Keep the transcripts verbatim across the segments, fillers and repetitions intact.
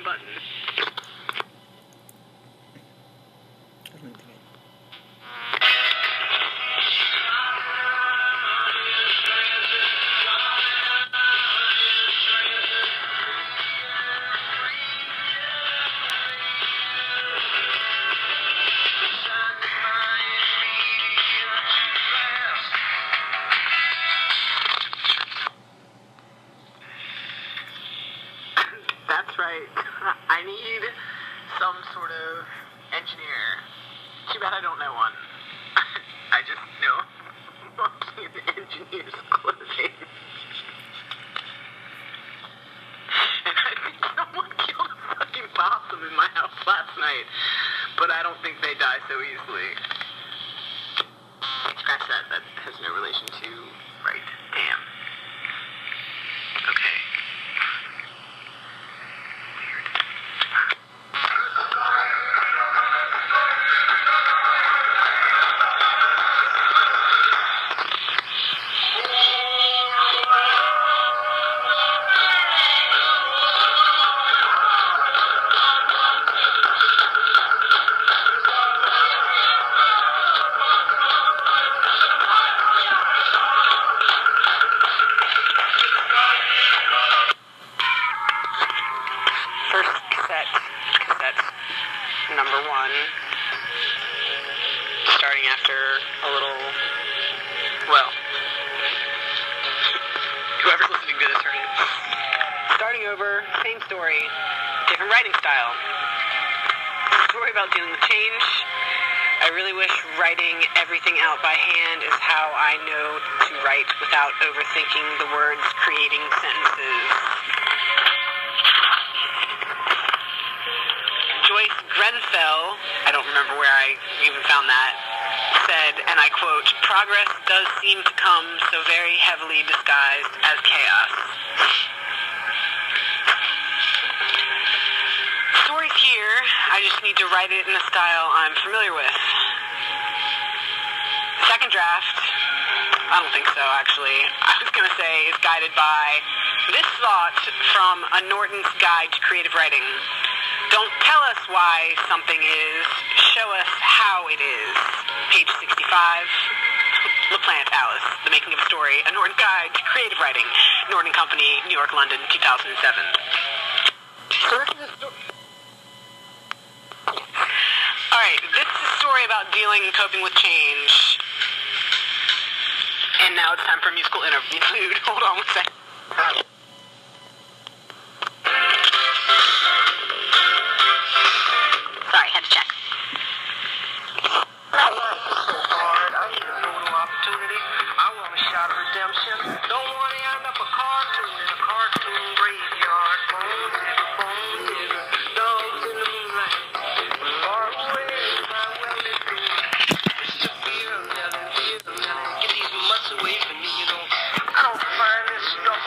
button. That's right. I need some sort of engineer. Too bad I don't know one. I just know walking in engineer's clothing. And I think someone killed a fucking possum in my house last night. But I don't think they die so easily. Scratch that. That has no relation to... Right. Damn. Okay. First cassette, cassette number one, starting after a little, well, whoever's listening to this heard it. Starting over, same story, different writing style. Story about dealing with change. I really wish writing everything out by hand is how I know to write without overthinking the words, creating sentences. Joyce Grenfell, I don't remember where I even found that, said, and I quote, "Progress does seem to come so very heavily disguised as chaos." Story's here, I just need to write it in a style I'm familiar with. Second draft, I don't think so actually, I was going to say is guided by this thought from a Norton's Guide to Creative Writing. Don't tell us why something is, show us how it is. Page sixty-five, LaPlante, Alice, The Making of a Story, A Norton Guide to Creative Writing, Norton Company, New York, London, two thousand seven. So this is a story. Alright, this is a story about dealing and coping with change. And now it's time for a musical interlude. Hold on one second. Sorry, had to check. My life is so hard. I need a photo opportunity. I want a shot of redemption. Don't want to end up a cartoon in a cartoon graveyard. Bone digger, bone digger, dogs in the moonlight. Far away, my well-lit room. It's the beer melon, beer melon. Get these mutts away from me, you know. I don't find this stuff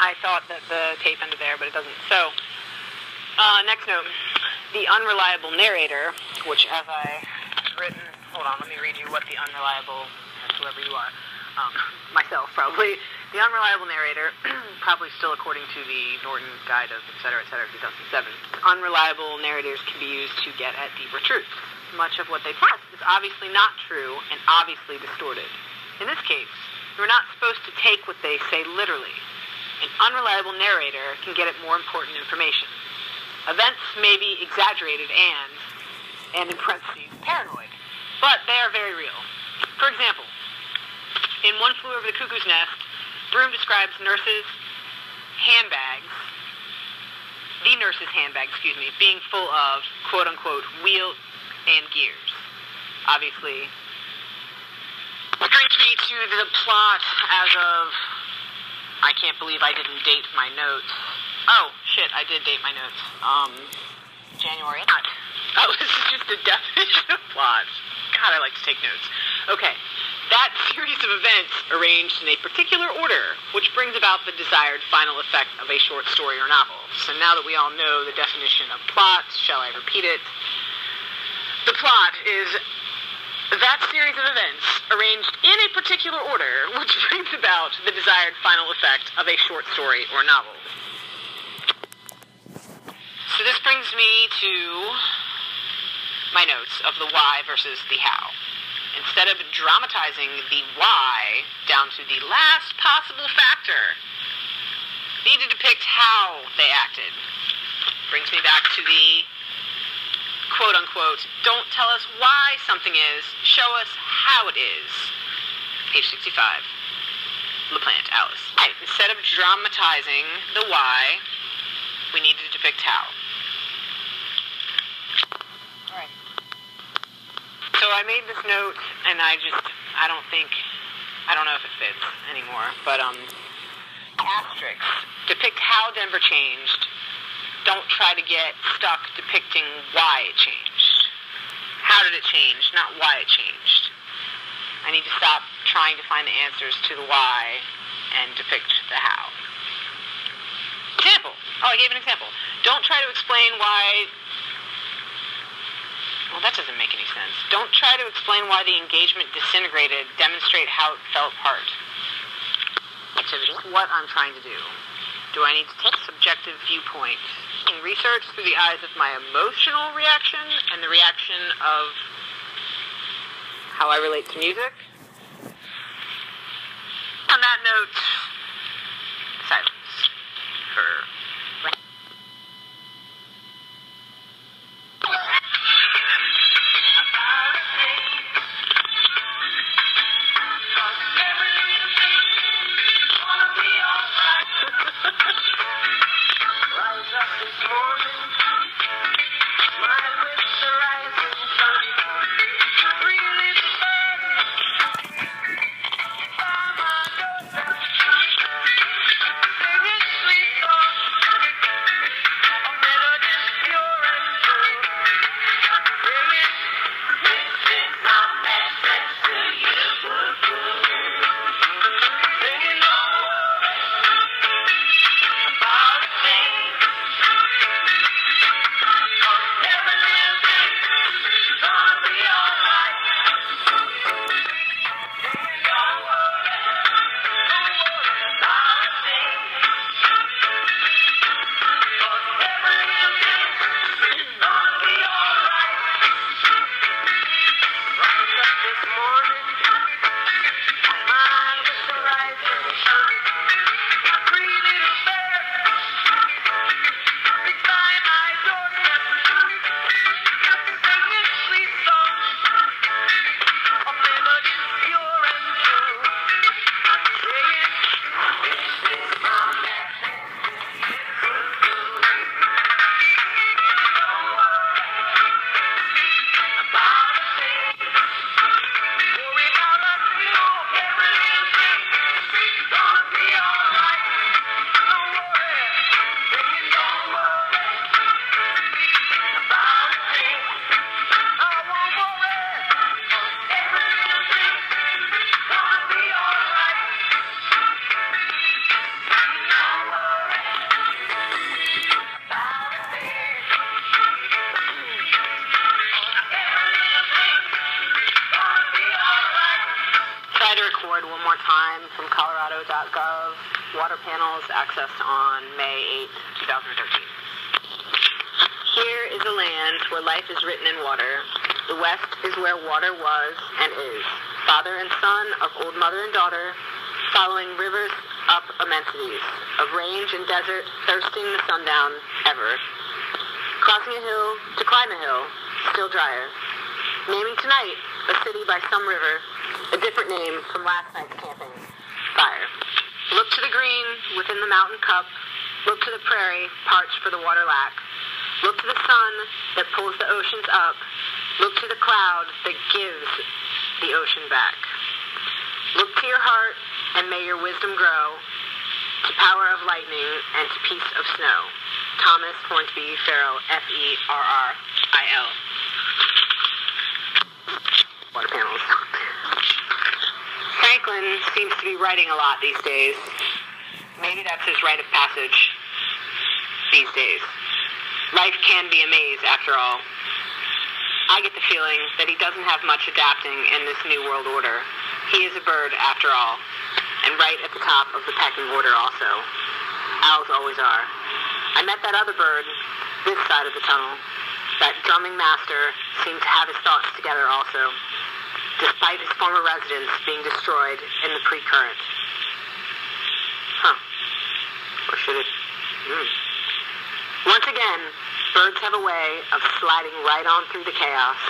I thought that the tape ended there, but it doesn't. So, uh, next note. The unreliable narrator, which as I written, hold on, let me read you what the unreliable, whoever you are, um, myself probably, the unreliable narrator, probably still according to the Norton Guide of et cetera, et cetera, two thousand seven, unreliable narrators can be used to get at deeper truths. Much of what they test is obviously not true and obviously distorted. In this case, we're not supposed to take what they say literally. An unreliable narrator can get at more important information. Events may be exaggerated and, and in parentheses, paranoid, but they are very real. For example, in One Flew Over the Cuckoo's Nest, Broom describes nurses' handbags, the nurse's handbag, excuse me, being full of, quote-unquote, wheels and gears. Obviously, it brings me to the plot as of, I can't believe I didn't date my notes. Oh, shit, I did date my notes. Um, January eighth. Oh, this is just a definition of plot. God, I like to take notes. Okay. That series of events arranged in a particular order, which brings about the desired final effect of a short story or novel. So now that we all know the definition of plot, shall I repeat it? The plot is that series of events arranged in a particular order, which brings about the desired final effect of a short story or novel. So this brings me to my notes of the why versus the how. Instead of dramatizing the why down to the last possible factor, need to depict how they acted. Brings me back to the quote-unquote, don't tell us why something is, show us how it is. Page sixty-five. LaPlante, Alice. Right. Instead of dramatizing the why, we need to depict how. Alright. So I made this note, and I just, I don't think, I don't know if it fits anymore, but, um, asterisks. Depict how Denver changed. Don't try to get stuck depicting why it changed. How did it change, not why it changed. I need to stop trying to find the answers to the why and depict the how. Example. Oh, I gave an example. Don't try to explain why... Well, that doesn't make any sense. Don't try to explain why the engagement disintegrated. Demonstrate how it fell apart. Activity. What I'm trying to do. Do I need to take a subjective viewpoint and research through the eyes of my emotional reaction and the reaction of how I relate to music? On that note, silence for... forward one more time from colorado dot gov. Water panels accessed on May eighth, twenty thirteen. Here is a land where life is written in water. The West is where water was and is. Father and son of old mother and daughter, following rivers up immensities, of range and desert, thirsting the sundown ever. Crossing a hill to climb a hill, still drier. Naming tonight a city by some river, a different name from last night's camping, fire. Look to the green within the mountain cup. Look to the prairie, parched for the water lack. Look to the sun that pulls the oceans up. Look to the cloud that gives the ocean back. Look to your heart, and may your wisdom grow to power of lightning and to peace of snow. Thomas Hornsby Farrell, F E R R I L. Water panels. Franklin seems to be writing a lot these days. Maybe that's his rite of passage these days. Life can be a maze, after all. I get the feeling that he doesn't have much adapting in this new world order. He is a bird, after all, and right at the top of the pecking order also. Owls always are. I met that other bird this side of the tunnel. That drumming master seemed to have his thoughts together also, despite his former residence being destroyed in the pre-current. Huh. Or should it? Hmm. Once again, birds have a way of sliding right on through the chaos.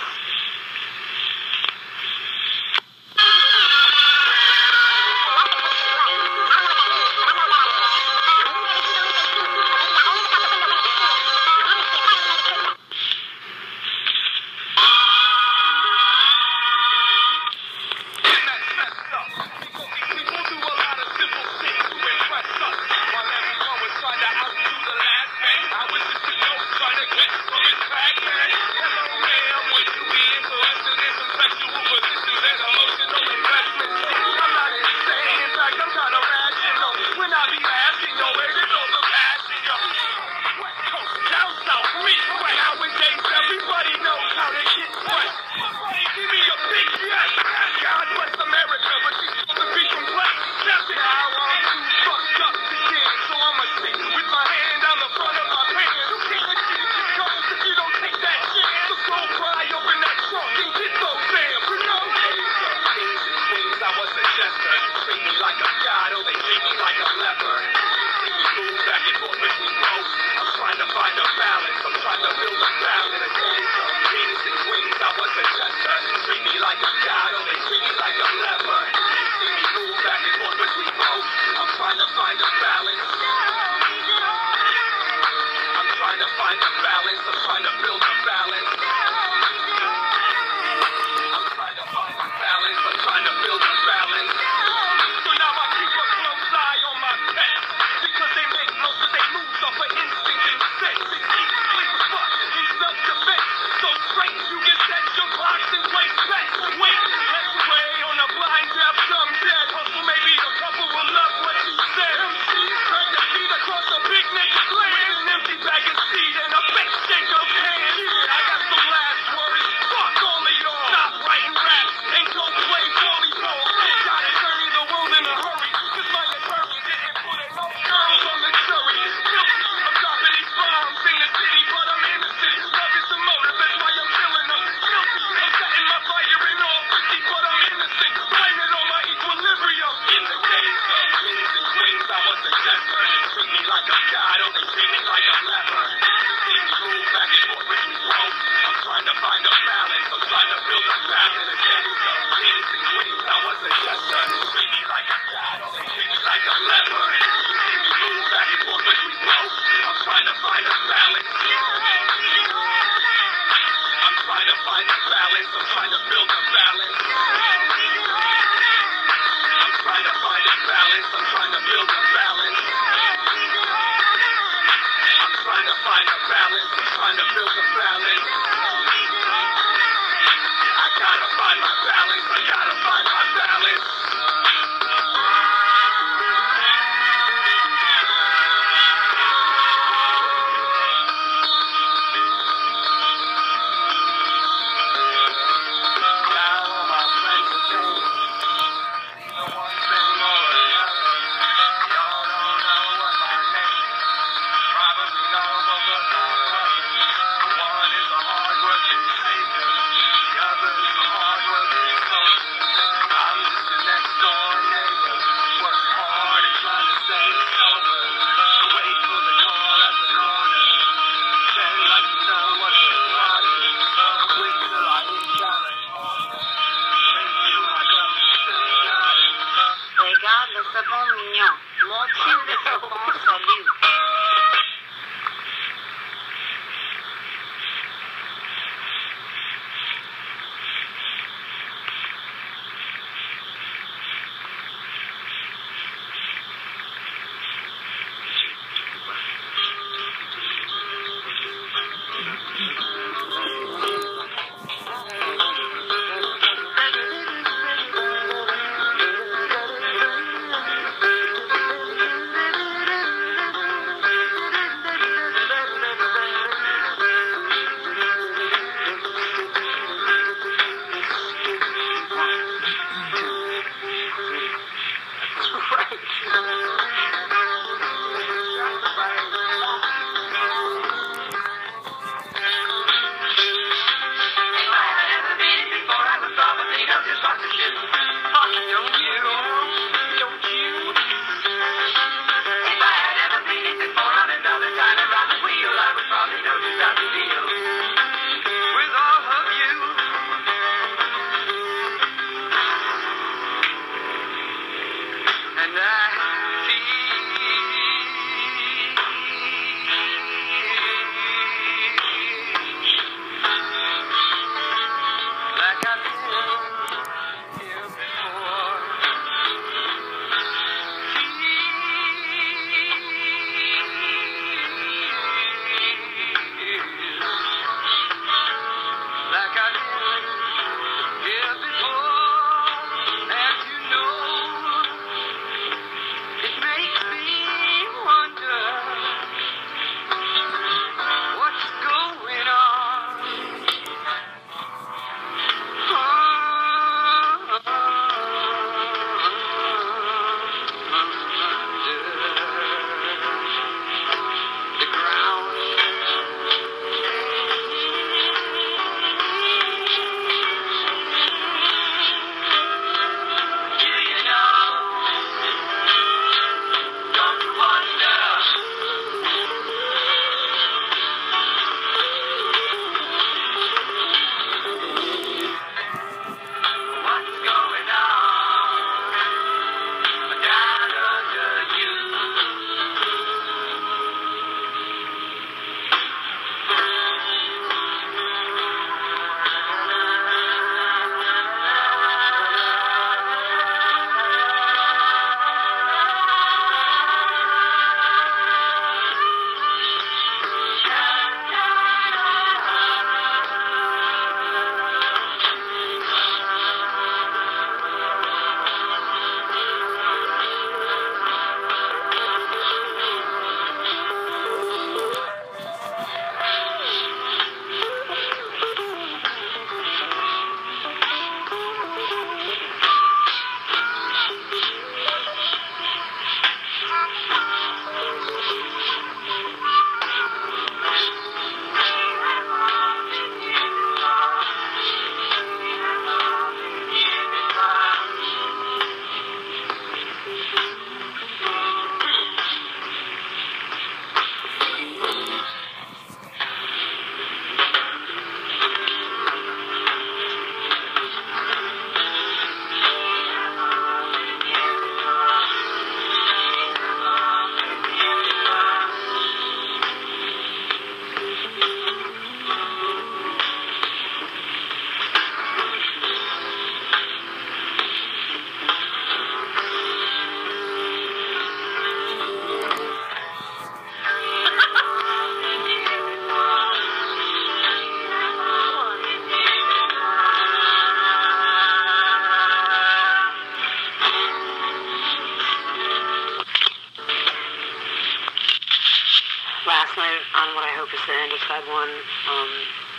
is the end of side one. Um,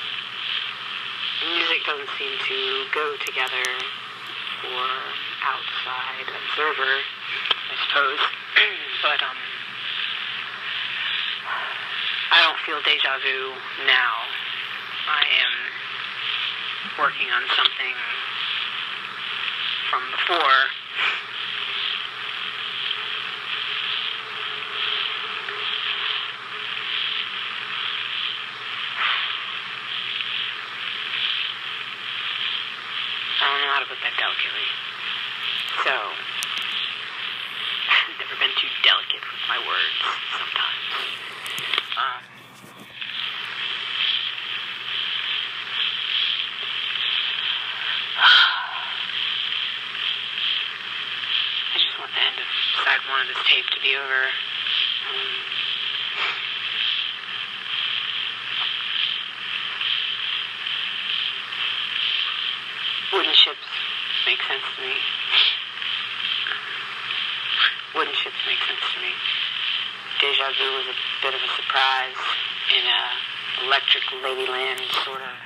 music doesn't seem to go together for outside observer, I suppose. But um, I don't feel deja vu now. I am working on something from before. I don't know how to put that delicately. So, I've never been too delicate with my words sometimes. Um, I just want the end of side one of this tape to be over. Um, Wooden ships make sense to me. Wooden ships make sense to me. Deja vu was a bit of a surprise in a electric ladyland sort of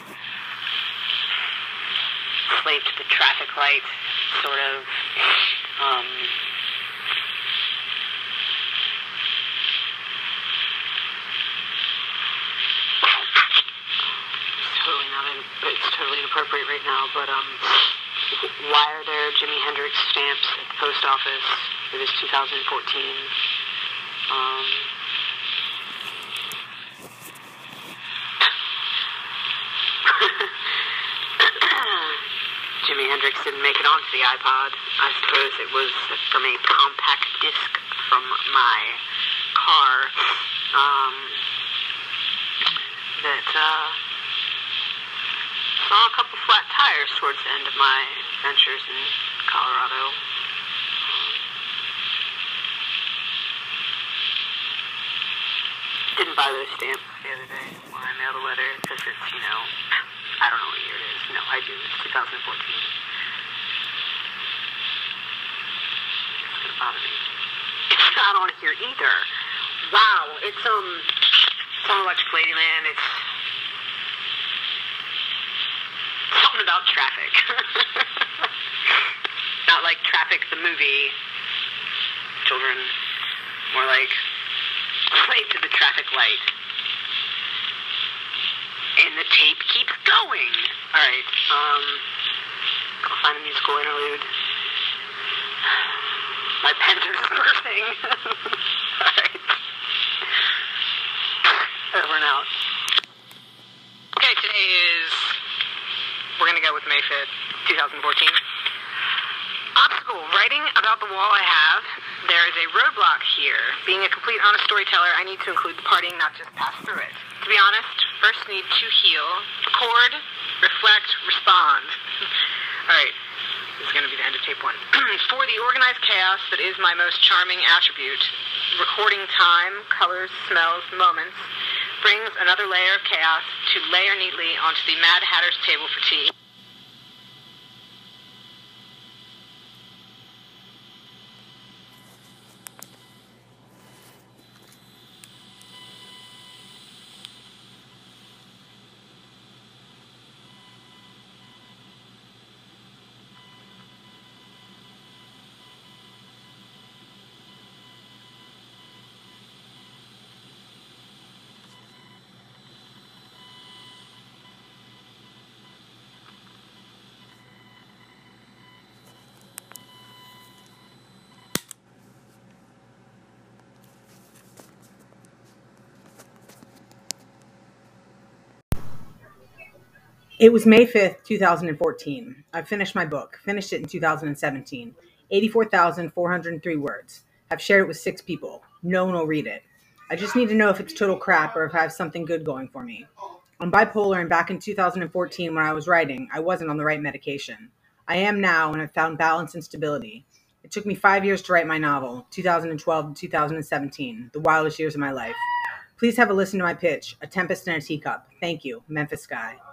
slave to the traffic light sort of um totally not in, it's totally inappropriate right now, but um why are there Jimi Hendrix stamps at the post office for this two thousand fourteen? Um Jimi Hendrix didn't make it onto the iPod. I suppose it was from a compact disc from my car um, that uh, saw a couple flat tires towards the end of my adventures in Colorado. Didn't buy those stamps the other day when I mailed a letter because it's, you know, I don't know what year it is. No, I do. It's two thousand fourteen. It's gonna bother me. It's not on here either. Wow, it's um, it's on Electric Ladyland. It's something about traffic. Not like Traffic the movie, children. More like slave to the traffic light. And the tape keeps going. Alright, um, I'll find a musical interlude. My pens are dispersing. Alright. Over and out. Okay, today is, we're gonna go with May fifth, twenty fourteen. Obstacle, writing about the wall I have. There is a roadblock here. Being a complete honest storyteller, I need to include the parting, not just pass through it. To be honest, first need to heal, record, reflect, respond. Alright, this is going to be the end of tape one. For the organized chaos that is my most charming attribute, recording time, colors, smells, moments, brings another layer of chaos to layer neatly onto the Mad Hatter's table for tea. It was May fifth, two thousand fourteen. I finished my book. Finished it in two thousand seventeen. eighty-four thousand four hundred three words. I've shared it with six people. No one will read it. I just need to know if it's total crap or if I have something good going for me. I'm bipolar, and back in two thousand fourteen when I was writing, I wasn't on the right medication. I am now, and I've found balance and stability. It took me five years to write my novel, two thousand twelve to two thousand seventeen, the wildest years of my life. Please have a listen to my pitch, A Tempest in a Teacup. Thank you, Memphis Sky.